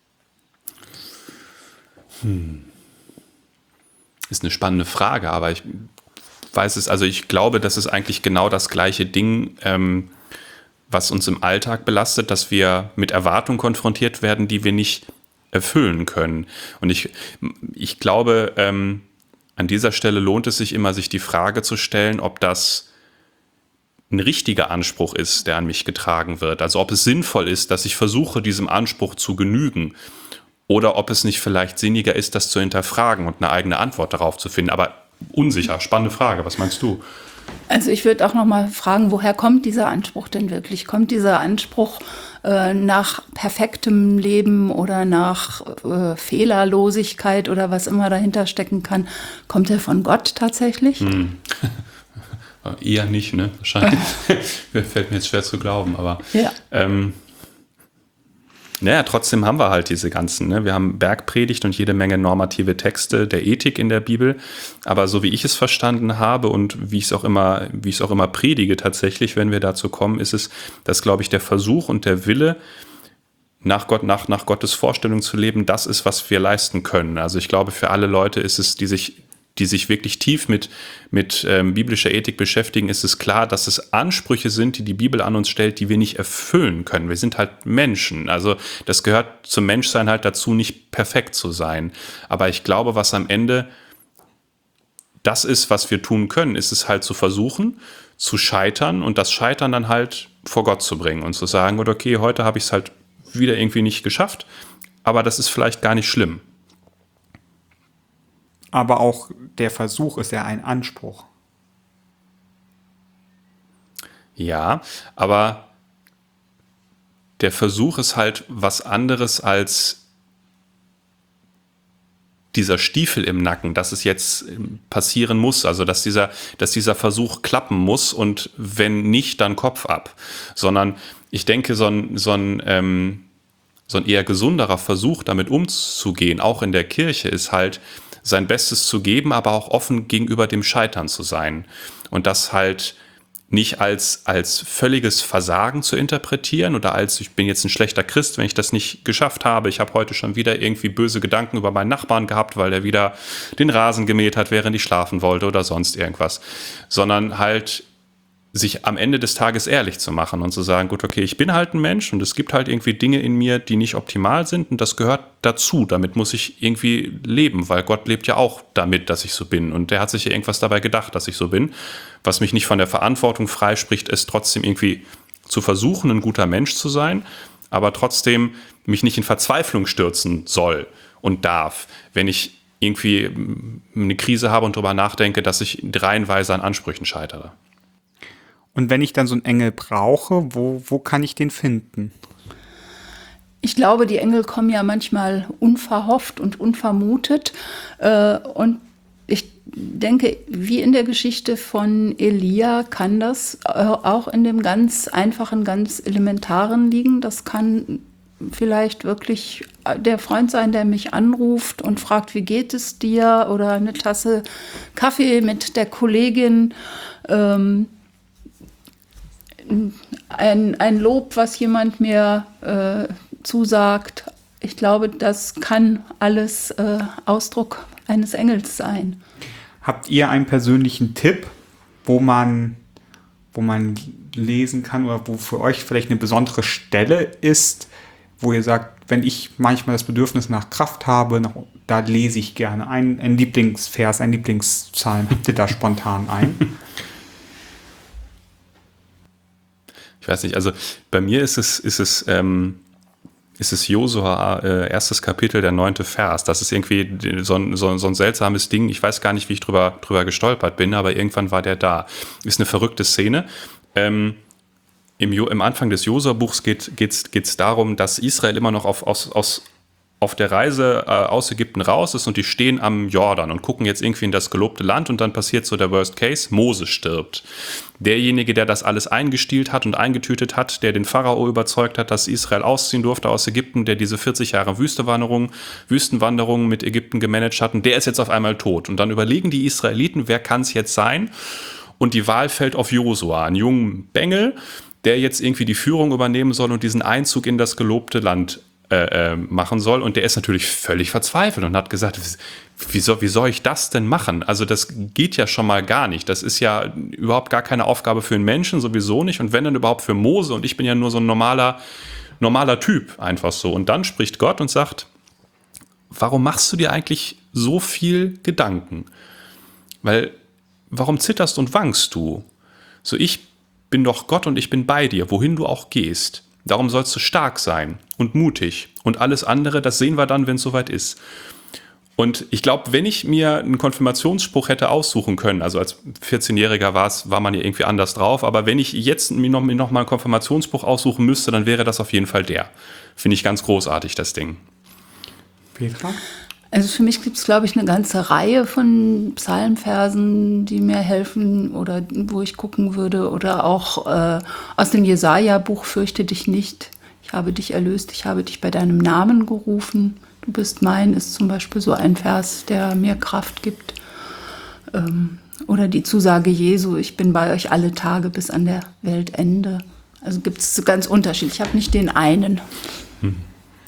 Hm. Ist eine spannende Frage, aber ich weiß es, also ich glaube, das ist eigentlich genau das gleiche Ding, ähm, was uns im Alltag belastet, dass wir mit Erwartungen konfrontiert werden, die wir nicht erfüllen können. Und ich, ich glaube, ähm, an dieser Stelle lohnt es sich immer, sich die Frage zu stellen, ob das ein richtiger Anspruch ist, der an mich getragen wird. Also ob es sinnvoll ist, dass ich versuche, diesem Anspruch zu genügen. Oder ob es nicht vielleicht sinniger ist, das zu hinterfragen und eine eigene Antwort darauf zu finden. Aber unsicher, spannende Frage. Was meinst du? Also ich würde auch noch mal fragen, woher kommt dieser Anspruch denn wirklich? Kommt dieser Anspruch äh, nach perfektem Leben oder nach äh, Fehlerlosigkeit oder was immer dahinter stecken kann? Kommt er von Gott tatsächlich? Hm. Eher nicht, ne? Wahrscheinlich. Fällt mir jetzt schwer zu glauben, aber... Ja. Ähm, Naja, trotzdem haben wir halt diese ganzen, ne? Wir haben Bergpredigt und jede Menge normative Texte der Ethik in der Bibel. Aber so wie ich es verstanden habe und wie ich es auch immer, wie ich es auch immer predige tatsächlich, wenn wir dazu kommen, ist es, dass, glaube ich, der Versuch und der Wille, nach Gott, nach, nach Gottes Vorstellung zu leben, das ist, was wir leisten können. Also ich glaube, für alle Leute ist es, die sich die sich wirklich tief mit, mit ähm, biblischer Ethik beschäftigen, ist es klar, dass es Ansprüche sind, die die Bibel an uns stellt, die wir nicht erfüllen können. Wir sind halt Menschen. Also das gehört zum Menschsein halt dazu, nicht perfekt zu sein. Aber ich glaube, was am Ende das ist, was wir tun können, ist es halt zu versuchen, zu scheitern und das Scheitern dann halt vor Gott zu bringen und zu sagen, okay, heute habe ich es halt wieder irgendwie nicht geschafft, aber das ist vielleicht gar nicht schlimm. Aber auch der Versuch ist ja ein Anspruch. Ja, aber der Versuch ist halt was anderes als dieser Stiefel im Nacken, dass es jetzt passieren muss, also dass dieser, dass dieser Versuch klappen muss und wenn nicht, dann Kopf ab. Sondern ich denke, so ein, so ein, ähm, so ein eher gesunderer Versuch, damit umzugehen, auch in der Kirche, ist halt, sein Bestes zu geben, aber auch offen gegenüber dem Scheitern zu sein. Und das halt nicht als, als völliges Versagen zu interpretieren oder als, ich bin jetzt ein schlechter Christ, wenn ich das nicht geschafft habe. Ich habe heute schon wieder irgendwie böse Gedanken über meinen Nachbarn gehabt, weil der wieder den Rasen gemäht hat, während ich schlafen wollte oder sonst irgendwas. Sondern halt sich am Ende des Tages ehrlich zu machen und zu sagen, gut, okay, ich bin halt ein Mensch und es gibt halt irgendwie Dinge in mir, die nicht optimal sind und das gehört dazu. Damit muss ich irgendwie leben, weil Gott lebt ja auch damit, dass ich so bin und der hat sich ja irgendwas dabei gedacht, dass ich so bin. Was mich nicht von der Verantwortung freispricht, ist trotzdem irgendwie zu versuchen, ein guter Mensch zu sein, aber trotzdem mich nicht in Verzweiflung stürzen soll und darf, wenn ich irgendwie eine Krise habe und darüber nachdenke, dass ich reihenweise an Ansprüchen scheitere. Und wenn ich dann so einen Engel brauche, wo, wo kann ich den finden? Ich glaube, die Engel kommen ja manchmal unverhofft und unvermutet. Und ich denke, wie in der Geschichte von Elia kann das auch in dem ganz einfachen, ganz elementaren liegen. Das kann vielleicht wirklich der Freund sein, der mich anruft und fragt, wie geht es dir? Oder eine Tasse Kaffee mit der Kollegin. ein, ein Lob, was jemand mir äh, zusagt. Ich glaube, das kann alles äh, Ausdruck eines Engels sein. Habt ihr einen persönlichen Tipp, wo man, wo man lesen kann oder wo für euch vielleicht eine besondere Stelle ist, wo ihr sagt, wenn ich manchmal das Bedürfnis nach Kraft habe, nach, da lese ich gerne ein, ein Lieblingsvers, ein Lieblingspsalm. Habt ihr da spontan ein? Ich weiß nicht, also bei mir ist es, ist es, ähm, ist es Josua, äh, erstes Kapitel, der neunte Vers. Das ist irgendwie so ein, so, so ein seltsames Ding. Ich weiß gar nicht, wie ich drüber, drüber gestolpert bin, aber irgendwann war der da. Ist eine verrückte Szene. Ähm, im, jo, Im Anfang des Josua-Buchs geht es geht's darum, dass Israel immer noch auf, aus, aus, auf der Reise äh, aus Ägypten raus ist und die stehen am Jordan und gucken jetzt irgendwie in das gelobte Land und dann passiert so der Worst Case, Mose stirbt. Derjenige, der das alles eingestielt hat und eingetütet hat, der den Pharao überzeugt hat, dass Israel ausziehen durfte aus Ägypten, der diese vierzig Jahre Wüstenwanderung, Wüstenwanderung mit Ägypten gemanagt hat, und der ist jetzt auf einmal tot. Und dann überlegen die Israeliten, wer kann es jetzt sein? Und die Wahl fällt auf Josua, einen jungen Bengel, der jetzt irgendwie die Führung übernehmen soll und diesen Einzug in das gelobte Land Äh, machen soll. Und der ist natürlich völlig verzweifelt und hat gesagt, wie soll, wie soll ich das denn machen? Also das geht ja schon mal gar nicht. Das ist ja überhaupt gar keine Aufgabe für einen Menschen, sowieso nicht. Und wenn dann überhaupt für Mose. Und ich bin ja nur so ein normaler, normaler Typ, einfach so. Und dann spricht Gott und sagt, warum machst du dir eigentlich so viel Gedanken? Weil, warum zitterst und wankst du? So, ich bin doch Gott und ich bin bei dir, wohin du auch gehst. Darum sollst du stark sein und mutig. Und alles andere, das sehen wir dann, wenn es soweit ist. Und ich glaube, wenn ich mir einen Konfirmationsspruch hätte aussuchen können, also als vierzehnjähriger war's, war man ja irgendwie anders drauf, aber wenn ich jetzt mir noch, mir noch mal einen Konfirmationsspruch aussuchen müsste, dann wäre das auf jeden Fall der. Finde ich ganz großartig, das Ding. Petra? Also für mich gibt es, glaube ich, eine ganze Reihe von Psalmversen, die mir helfen oder wo ich gucken würde. Oder auch äh, aus dem Jesaja-Buch, fürchte dich nicht, ich habe dich erlöst, ich habe dich bei deinem Namen gerufen. Du bist mein, ist zum Beispiel so ein Vers, der mir Kraft gibt. Ähm, oder die Zusage Jesu, ich bin bei euch alle Tage bis an der Weltende. Also gibt es ganz unterschiedlich. Ich habe nicht den einen. Hm.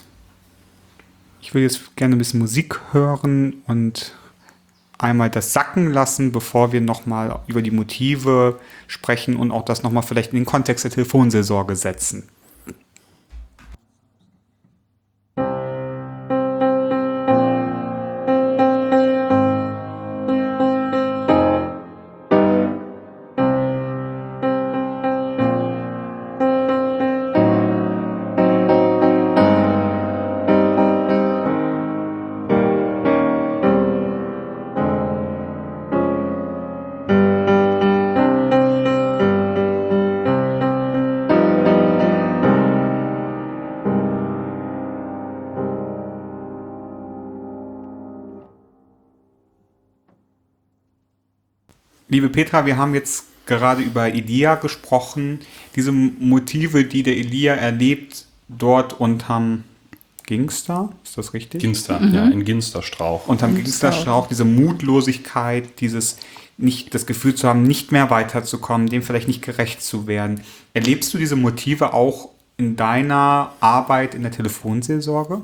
Ich will jetzt gerne ein bisschen Musik hören und einmal das sacken lassen, bevor wir nochmal über die Motive sprechen und auch das nochmal vielleicht in den Kontext der Telefonseelsorge setzen. Liebe Petra, wir haben jetzt gerade über Elia gesprochen. Diese Motive, die der Elia erlebt, dort unterm Ginster, ist das richtig? Ginster, mhm. ja, in Ginsterstrauch. Unterm Ginsterstrauch, diese Mutlosigkeit, dieses nicht, das Gefühl zu haben, nicht mehr weiterzukommen, dem vielleicht nicht gerecht zu werden. Erlebst du diese Motive auch in deiner Arbeit in der Telefonseelsorge?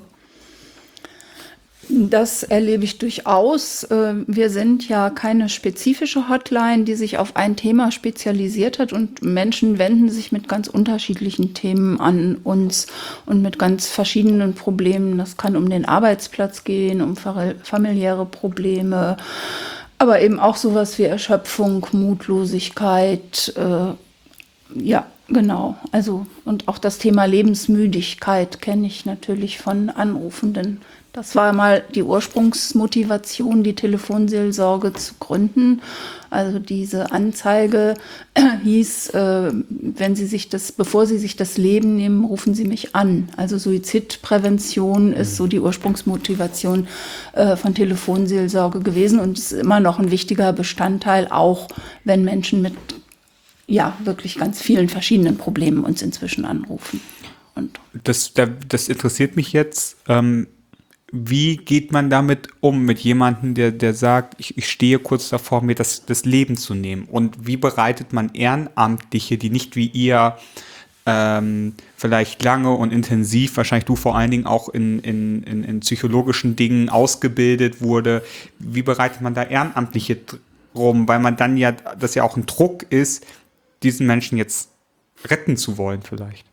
Das erlebe ich durchaus. Wir sind ja keine spezifische Hotline, die sich auf ein Thema spezialisiert hat, und Menschen wenden sich mit ganz unterschiedlichen Themen an uns und mit ganz verschiedenen Problemen. Das kann um den Arbeitsplatz gehen, um familiäre Probleme, aber eben auch sowas wie Erschöpfung, Mutlosigkeit, äh, ja, genau. Also, und auch das Thema Lebensmüdigkeit kenne ich natürlich von Anrufenden. Das war mal die Ursprungsmotivation, die Telefonseelsorge zu gründen. Also diese Anzeige hieß, äh, wenn Sie sich das, bevor Sie sich das Leben nehmen, rufen Sie mich an. Also Suizidprävention ist so die Ursprungsmotivation äh, von Telefonseelsorge gewesen und ist immer noch ein wichtiger Bestandteil, auch wenn Menschen mit ja wirklich ganz vielen verschiedenen Problemen uns inzwischen anrufen. Und das, das interessiert mich jetzt. Ähm wie geht man damit um, mit jemandem, der, der sagt, ich, ich stehe kurz davor, mir das, das Leben zu nehmen? Und wie bereitet man Ehrenamtliche, die nicht wie ihr ähm, vielleicht lange und intensiv, wahrscheinlich du vor allen Dingen auch in, in, in, in psychologischen Dingen ausgebildet wurde, wie bereitet man da Ehrenamtliche drum? Weil man dann ja, das ja auch ein Druck ist, diesen Menschen jetzt retten zu wollen vielleicht.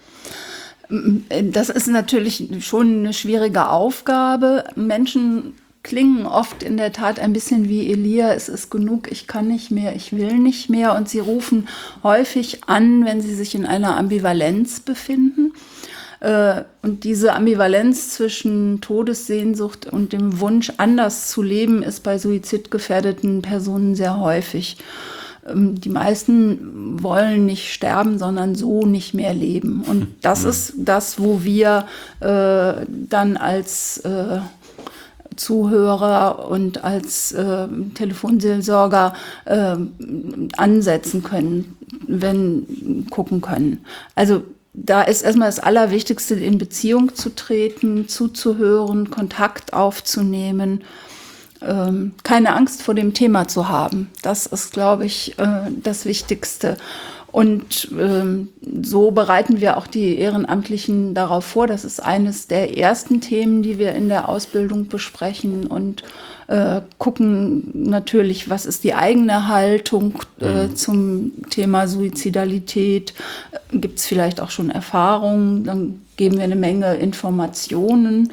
Das ist natürlich schon eine schwierige Aufgabe. Menschen klingen oft in der Tat ein bisschen wie Elia, es ist genug, ich kann nicht mehr, ich will nicht mehr. Und sie rufen häufig an, wenn sie sich in einer Ambivalenz befinden. Und diese Ambivalenz zwischen Todessehnsucht und dem Wunsch, anders zu leben, ist bei suizidgefährdeten Personen sehr häufig. Die meisten wollen nicht sterben, sondern so nicht mehr leben. Und das mhm. ist das, wo wir äh, dann als äh, Zuhörer und als äh, Telefonseelsorger äh, ansetzen können, wenn gucken können. Also da ist erstmal das Allerwichtigste, in Beziehung zu treten, zuzuhören, Kontakt aufzunehmen. Keine Angst vor dem Thema zu haben. Das ist, glaube ich, das Wichtigste. Und so bereiten wir auch die Ehrenamtlichen darauf vor. Das ist eines der ersten Themen, die wir in der Ausbildung besprechen und gucken natürlich, was ist die eigene Haltung mhm. zum Thema Suizidalität. Gibt es vielleicht auch schon Erfahrungen? Dann geben wir eine Menge Informationen.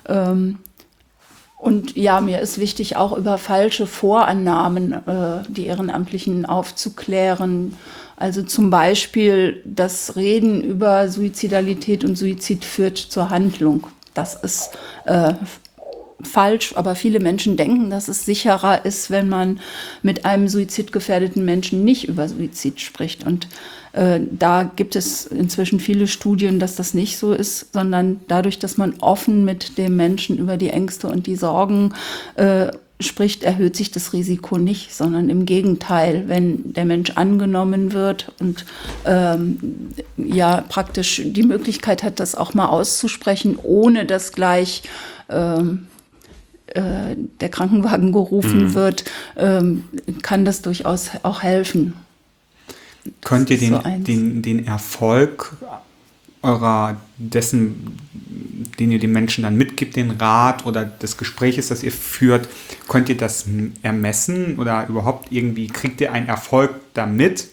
Und ja, mir ist wichtig, auch über falsche Vorannahmen äh, die Ehrenamtlichen aufzuklären. Also zum Beispiel, das Reden über Suizidalität und Suizid führt zur Handlung. Das ist äh, falsch, aber viele Menschen denken, dass es sicherer ist, wenn man mit einem suizidgefährdeten Menschen nicht über Suizid spricht. Und äh, da gibt es inzwischen viele Studien, dass das nicht so ist, sondern dadurch, dass man offen mit dem Menschen über die Ängste und die Sorgen äh, spricht, erhöht sich das Risiko nicht, sondern im Gegenteil, wenn der Mensch angenommen wird und ähm, ja praktisch die Möglichkeit hat, das auch mal auszusprechen, ohne dass gleich ähm, äh, der Krankenwagen gerufen mhm. wird, ähm, kann das durchaus auch helfen. Könnt ihr den, so den, den Erfolg eurer, dessen, den ihr den Menschen dann mitgibt, den Rat oder des Gespräches, das ihr führt, könnt ihr das ermessen oder überhaupt irgendwie, kriegt ihr einen Erfolg damit?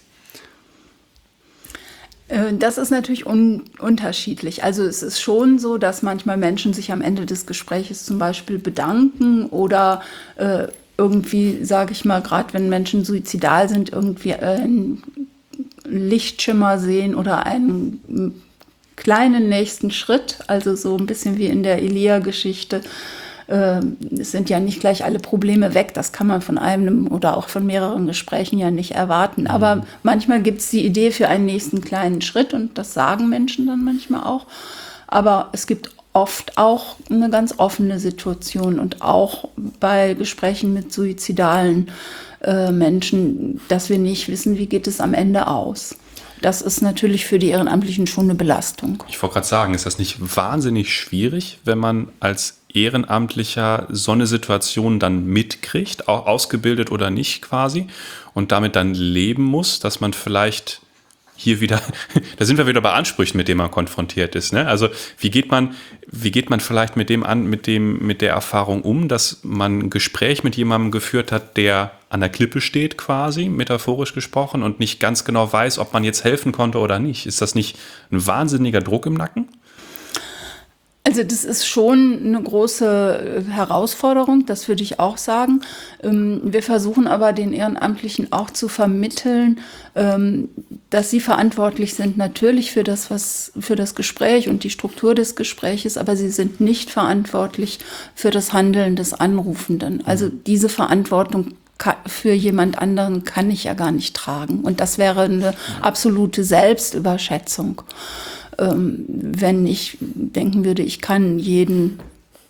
Das ist natürlich un- unterschiedlich. Also es ist schon so, dass manchmal Menschen sich am Ende des Gespräches zum Beispiel bedanken oder äh, irgendwie, sage ich mal, gerade wenn Menschen suizidal sind, irgendwie äh, einen Lichtschimmer sehen oder einen kleinen nächsten Schritt, also so ein bisschen wie in der Elia-Geschichte. Äh, es sind ja nicht gleich alle Probleme weg, das kann man von einem oder auch von mehreren Gesprächen ja nicht erwarten. Mhm. Aber manchmal gibt es die Idee für einen nächsten kleinen Schritt und das sagen Menschen dann manchmal auch. Aber es gibt oft auch eine ganz offene Situation und auch bei Gesprächen mit suizidalen äh, Menschen, dass wir nicht wissen, wie geht es am Ende aus. Das ist natürlich für die Ehrenamtlichen schon eine Belastung. Ich wollte gerade sagen, ist das nicht wahnsinnig schwierig, wenn man als Ehrenamtlicher so eine Situation dann mitkriegt, auch ausgebildet oder nicht quasi, und damit dann leben muss, dass man vielleicht hier wieder, da sind wir wieder bei Ansprüchen, mit denen man konfrontiert ist, ne? Also wie geht man, wie geht man vielleicht mit dem an, mit dem, mit der Erfahrung um, dass man ein Gespräch mit jemandem geführt hat, der an der Klippe steht quasi, metaphorisch gesprochen, und nicht ganz genau weiß, ob man jetzt helfen konnte oder nicht. Ist das nicht ein wahnsinniger Druck im Nacken? Also das ist schon eine große Herausforderung, das würde ich auch sagen. Wir versuchen aber den Ehrenamtlichen auch zu vermitteln, dass sie verantwortlich sind natürlich für das, was, für das Gespräch und die Struktur des Gespräches, aber sie sind nicht verantwortlich für das Handeln des Anrufenden. Also diese Verantwortung für jemand anderen kann ich ja gar nicht tragen. Und das wäre eine absolute Selbstüberschätzung. Wenn ich denken würde, ich kann jeden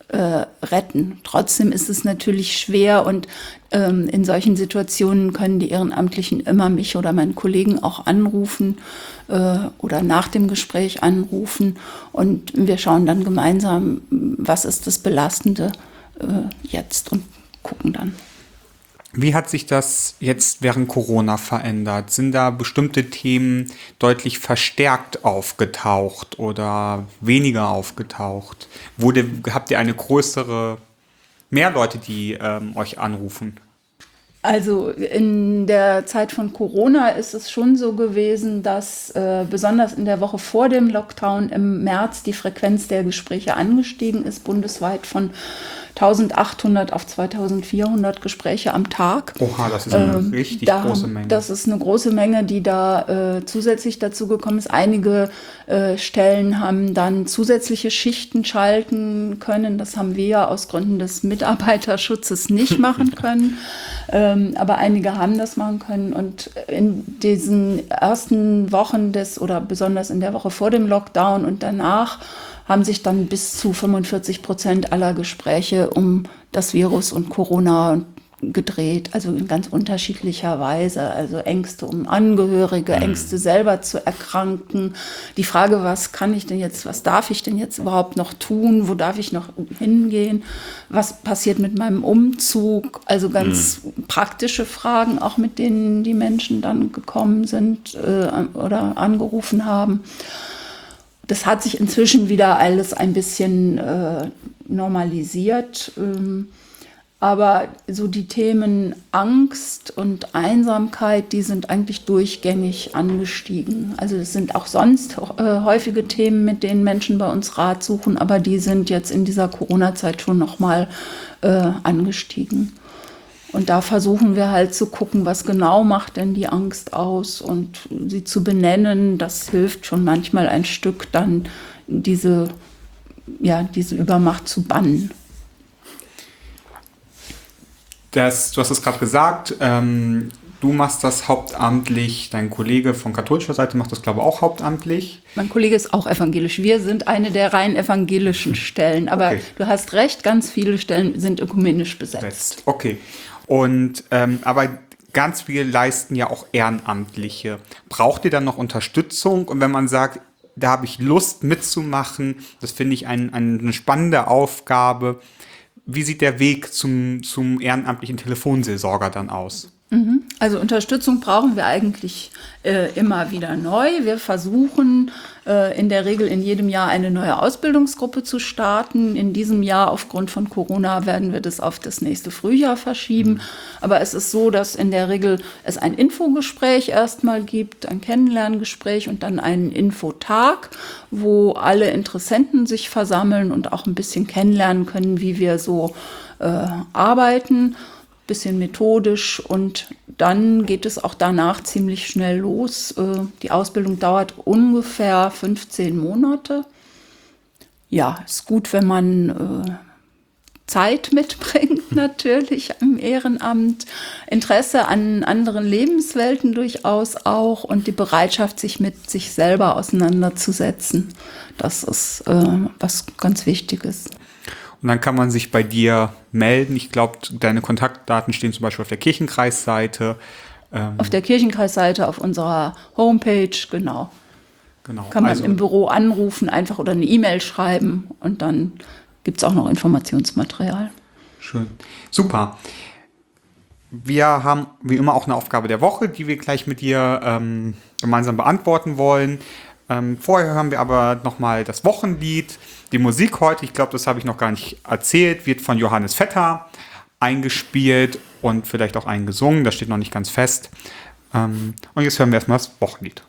äh, retten. Trotzdem ist es natürlich schwer und ähm, in solchen Situationen können die Ehrenamtlichen immer mich oder meinen Kollegen auch anrufen äh, oder nach dem Gespräch anrufen und wir schauen dann gemeinsam, was ist das Belastende äh, jetzt und gucken dann. Wie hat sich das jetzt während Corona verändert? Sind da bestimmte Themen deutlich verstärkt aufgetaucht oder weniger aufgetaucht? Wurde, habt ihr eine größere, mehr Leute, die ähm, euch anrufen? Also in der Zeit von Corona ist es schon so gewesen, dass äh, besonders in der Woche vor dem Lockdown im März die Frequenz der Gespräche angestiegen ist, bundesweit von eintausendachthundert auf zweitausendvierhundert Gespräche am Tag. Oha, das ist eine ähm, richtig da, große Menge. Das ist eine große Menge, die da äh, zusätzlich dazu gekommen ist. Einige äh, Stellen haben dann zusätzliche Schichten schalten können. Das haben wir ja aus Gründen des Mitarbeiterschutzes nicht machen können. ähm, aber einige haben das machen können. Und in diesen ersten Wochen des oder besonders in der Woche vor dem Lockdown und danach haben sich dann bis zu fünfundvierzig Prozent aller Gespräche um das Virus und Corona gedreht, also in ganz unterschiedlicher Weise. Also Ängste um Angehörige, mhm. Ängste selber zu erkranken. Die Frage, was kann ich denn jetzt, was darf ich denn jetzt überhaupt noch tun? Wo darf ich noch hingehen? Was passiert mit meinem Umzug? Also ganz mhm. praktische Fragen, auch mit denen die Menschen dann gekommen sind äh, oder angerufen haben. Das hat sich inzwischen wieder alles ein bisschen äh, normalisiert. Ähm, aber so die Themen Angst und Einsamkeit, die sind eigentlich durchgängig angestiegen. Also es sind auch sonst äh, häufige Themen, mit denen Menschen bei uns Rat suchen, aber die sind jetzt in dieser Corona-Zeit schon nochmal äh, angestiegen. Und da versuchen wir halt zu gucken, was genau macht denn die Angst aus und sie zu benennen. Das hilft schon manchmal ein Stück, dann diese, ja, diese Übermacht zu bannen. Das, du hast es gerade gesagt, ähm, du machst das hauptamtlich, dein Kollege von katholischer Seite macht das, glaube ich, auch hauptamtlich. Mein Kollege ist auch evangelisch. Wir sind eine der rein evangelischen Stellen. Aber okay. Du hast recht, ganz viele Stellen sind ökumenisch besetzt. Okay. Und ähm, aber ganz viel leisten ja auch Ehrenamtliche. Braucht ihr dann noch Unterstützung? Und wenn man sagt, da habe ich Lust mitzumachen, das finde ich ein, ein, eine spannende Aufgabe. Wie sieht der Weg zum, zum ehrenamtlichen Telefonseelsorger dann aus? Also Unterstützung brauchen wir eigentlich äh, immer wieder neu. Wir versuchen äh, in der Regel in jedem Jahr eine neue Ausbildungsgruppe zu starten. In diesem Jahr aufgrund von Corona werden wir das auf das nächste Frühjahr verschieben. Mhm. Aber es ist so, dass in der Regel es ein Infogespräch erstmal gibt, ein Kennenlerngespräch und dann einen Infotag, wo alle Interessenten sich versammeln und auch ein bisschen kennenlernen können, wie wir so äh, arbeiten. Bisschen methodisch und dann geht es auch danach ziemlich schnell los. Die Ausbildung dauert ungefähr fünfzehn Monate. Ja, ist gut, wenn man Zeit mitbringt natürlich im Ehrenamt, Interesse an anderen Lebenswelten durchaus auch und die Bereitschaft, sich mit sich selber auseinanderzusetzen. Das ist was ganz Wichtiges. Und dann kann man sich bei dir melden. Ich glaube, deine Kontaktdaten stehen zum Beispiel auf der Kirchenkreisseite. Ähm auf der Kirchenkreisseite, auf unserer Homepage, genau. genau. Kann man also, im Büro anrufen, einfach oder eine E-Mail schreiben und dann gibt es auch noch Informationsmaterial. Schön. Super. Wir haben wie immer auch eine Aufgabe der Woche, die wir gleich mit dir ähm, gemeinsam beantworten wollen. Ähm, vorher hören wir aber nochmal das Wochenlied. Die Musik heute, ich glaube, das habe ich noch gar nicht erzählt, wird von Johannes Vetter eingespielt und vielleicht auch eingesungen. Das steht noch nicht ganz fest. Ähm, und jetzt hören wir erstmal das Wochenlied.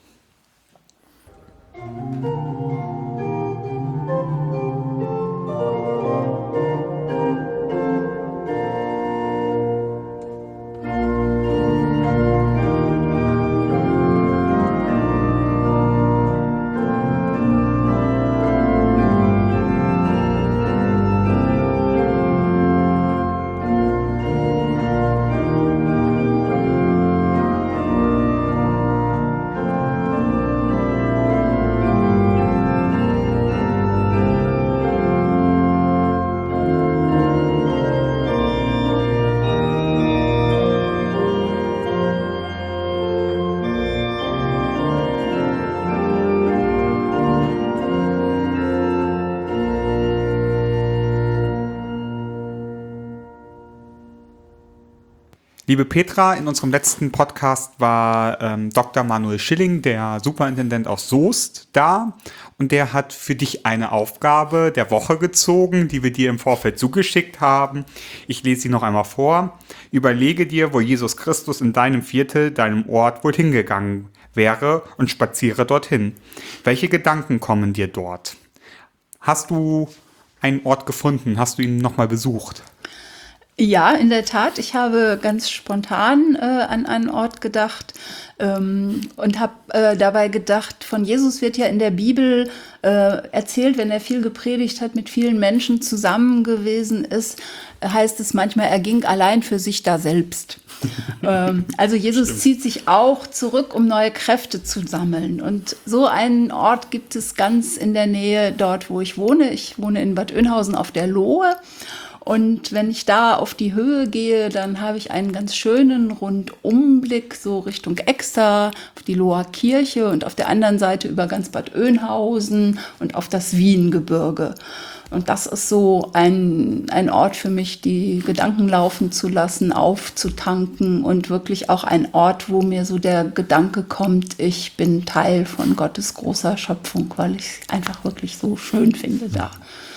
Liebe Petra, in unserem letzten Podcast war ähm, Doktor Manuel Schilling, der Superintendent aus Soest, da. Und der hat für dich eine Aufgabe der Woche gezogen, die wir dir im Vorfeld zugeschickt haben. Ich lese sie noch einmal vor. Überlege dir, wo Jesus Christus in deinem Viertel, deinem Ort wohl hingegangen wäre und spaziere dorthin. Welche Gedanken kommen dir dort? Hast du einen Ort gefunden? Hast du ihn nochmal besucht? Ja, in der Tat. Ich habe ganz spontan äh, an einen Ort gedacht ähm, und habe äh, dabei gedacht, von Jesus wird ja in der Bibel äh, erzählt, wenn er viel gepredigt hat, mit vielen Menschen zusammen gewesen ist, heißt es manchmal, er ging allein für sich da selbst. ähm, also Jesus Stimmt. zieht sich auch zurück, um neue Kräfte zu sammeln. Und so einen Ort gibt es ganz in der Nähe dort, wo ich wohne. Ich wohne in Bad Oeynhausen auf der Lohe. Und wenn ich da auf die Höhe gehe, dann habe ich einen ganz schönen Rundumblick so Richtung Exter, auf die Loher Kirche und auf der anderen Seite über ganz Bad Oeynhausen und auf das Wiengebirge. Und das ist so ein, ein Ort für mich, die Gedanken laufen zu lassen, aufzutanken und wirklich auch ein Ort, wo mir so der Gedanke kommt, ich bin Teil von Gottes großer Schöpfung, weil ich es einfach wirklich so schön finde da.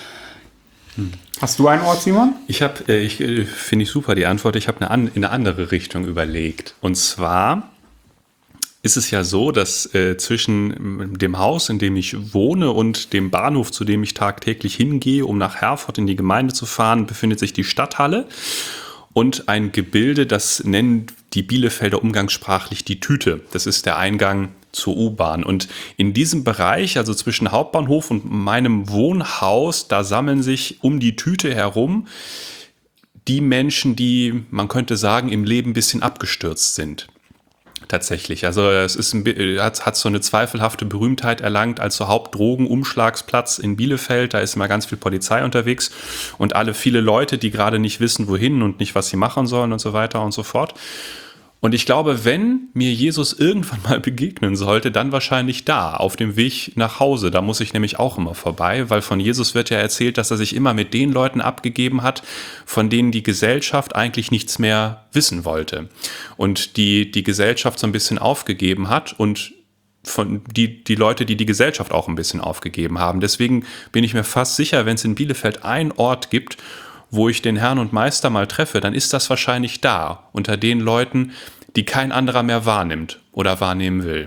Hast du einen Ort, Simon? Ich habe, äh, ich äh, finde ich super die Antwort. Ich habe eine an, in eine andere Richtung überlegt. Und zwar ist es ja so, dass äh, zwischen dem Haus, in dem ich wohne, und dem Bahnhof, zu dem ich tagtäglich hingehe, um nach Herford in die Gemeinde zu fahren, befindet sich die Stadthalle und ein Gebilde, das nennen die Bielefelder umgangssprachlich die Tüte. Das ist der Eingang zur U-Bahn. Und in diesem Bereich, also zwischen Hauptbahnhof und meinem Wohnhaus, da sammeln sich um die Tüte herum die Menschen, die, man könnte sagen, im Leben ein bisschen abgestürzt sind. Tatsächlich. Also es ist ein, hat, hat so eine zweifelhafte Berühmtheit erlangt als so Hauptdrogenumschlagsplatz in Bielefeld. Da ist immer ganz viel Polizei unterwegs und alle viele Leute, die gerade nicht wissen, wohin und nicht, was sie machen sollen und so weiter und so fort. Und ich glaube, wenn mir Jesus irgendwann mal begegnen sollte, dann wahrscheinlich da, auf dem Weg nach Hause. Da muss ich nämlich auch immer vorbei, weil von Jesus wird ja erzählt, dass er sich immer mit den Leuten abgegeben hat, von denen die Gesellschaft eigentlich nichts mehr wissen wollte. Und die die Gesellschaft so ein bisschen aufgegeben hat und von die, die Leute, die die Gesellschaft auch ein bisschen aufgegeben haben. Deswegen bin ich mir fast sicher, wenn es in Bielefeld einen Ort gibt, wo ich den Herrn und Meister mal treffe, dann ist das wahrscheinlich da, unter den Leuten, die kein anderer mehr wahrnimmt oder wahrnehmen will.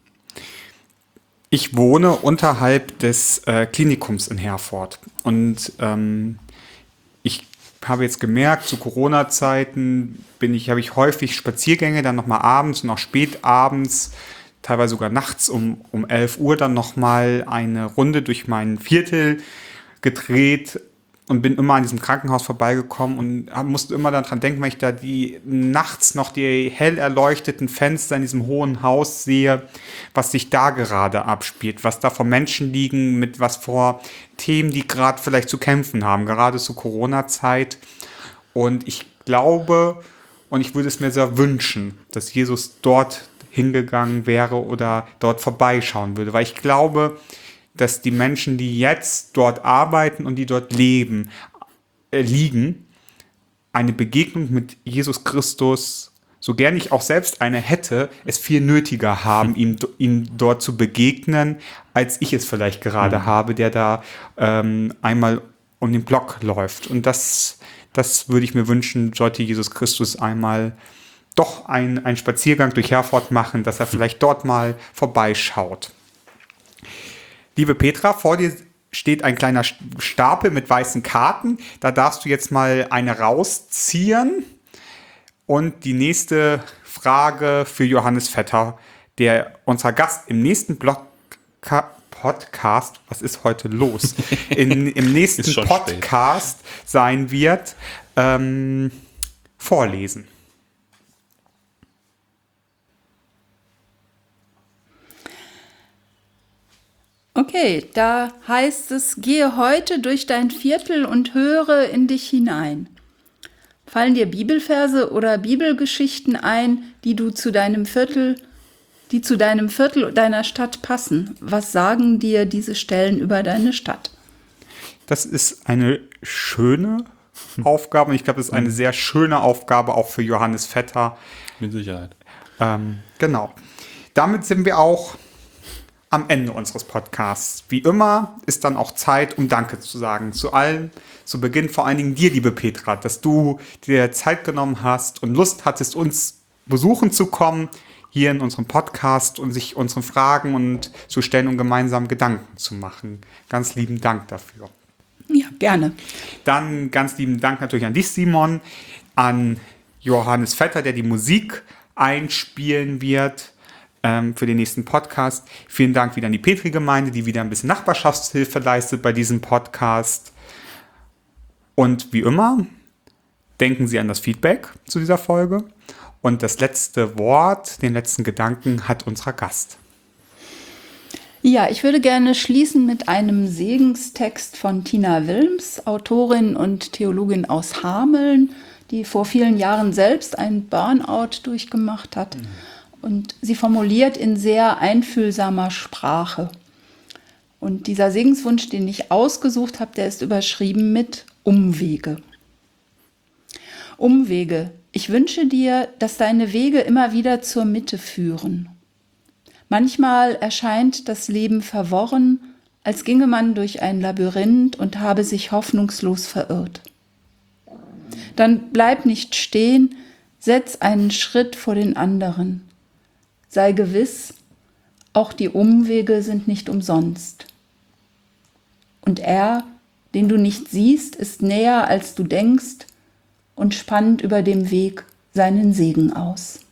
Ich wohne unterhalb des äh, Klinikums in Herford und ähm, ich habe jetzt gemerkt, zu Corona-Zeiten bin ich, habe ich häufig Spaziergänge, dann nochmal abends und auch spät abends, teilweise sogar nachts um, um elf Uhr dann nochmal eine Runde durch mein Viertel gedreht und bin immer an diesem Krankenhaus vorbeigekommen und musste immer daran denken, wenn ich da die nachts noch die hell erleuchteten Fenster in diesem hohen Haus sehe, was sich da gerade abspielt, was da vor Menschen liegen, mit was vor Themen, die gerade vielleicht zu kämpfen haben, gerade zur Corona-Zeit. Und ich glaube, und ich würde es mir sehr wünschen, dass Jesus dort hingegangen wäre oder dort vorbeischauen würde, weil ich glaube, dass die Menschen, die jetzt dort arbeiten und die dort leben, äh, liegen, eine Begegnung mit Jesus Christus, so gern ich auch selbst eine hätte, es viel nötiger haben, ihm, ihm dort zu begegnen, als ich es vielleicht gerade mhm. habe, der da ähm, einmal um den Block läuft. Und das, das würde ich mir wünschen, sollte Jesus Christus einmal doch ein, einen Spaziergang durch Herford machen, dass er vielleicht dort mal vorbeischaut. Liebe Petra, vor dir steht ein kleiner Stapel mit weißen Karten. Da darfst du jetzt mal eine rausziehen. Und die nächste Frage für Johannes Vetter, der unser Gast im nächsten Blog Podcast, was ist heute los? In, Im nächsten Podcast spät. sein wird, ähm, vorlesen. Okay, da heißt es, gehe heute durch dein Viertel und höre in dich hinein. Fallen dir Bibelverse oder Bibelgeschichten ein, die du zu deinem Viertel, die zu deinem Viertel deiner Stadt passen? Was sagen dir diese Stellen über deine Stadt? Das ist eine schöne Aufgabe. Und ich glaube, es ist eine sehr schöne Aufgabe, auch für Johannes Vetter. Mit Sicherheit. Ähm, genau. Damit sind wir auch am Ende unseres Podcasts. Wie immer ist dann auch Zeit, um Danke zu sagen. Zu allen, zu Beginn vor allen Dingen dir, liebe Petra, dass du dir Zeit genommen hast und Lust hattest, uns besuchen zu kommen, hier in unserem Podcast und sich unseren Fragen und zu stellen und gemeinsam Gedanken zu machen. Ganz lieben Dank dafür. Ja, gerne. Dann ganz lieben Dank natürlich an dich, Simon, an Johannes Vetter, der die Musik einspielen wird ähm, für den nächsten Podcast. Vielen Dank wieder an die Petri-Gemeinde, die wieder ein bisschen Nachbarschaftshilfe leistet bei diesem Podcast. Und wie immer, denken Sie an das Feedback zu dieser Folge. Und das letzte Wort, den letzten Gedanken hat unser Gast. Ja, ich würde gerne schließen mit einem Segenstext von Tina Wilms, Autorin und Theologin aus Hameln, die vor vielen Jahren selbst einen Burnout durchgemacht hat. Mhm. Und sie formuliert in sehr einfühlsamer Sprache. Und dieser Segenswunsch, den ich ausgesucht habe, der ist überschrieben mit Umwege. Umwege. Ich wünsche dir, dass deine Wege immer wieder zur Mitte führen. Manchmal erscheint das Leben verworren, als ginge man durch ein Labyrinth und habe sich hoffnungslos verirrt. Dann bleib nicht stehen, setz einen Schritt vor den anderen. Sei gewiss, auch die Umwege sind nicht umsonst. Und er, den du nicht siehst, ist näher, als du denkst und spannt über dem Weg seinen Segen aus.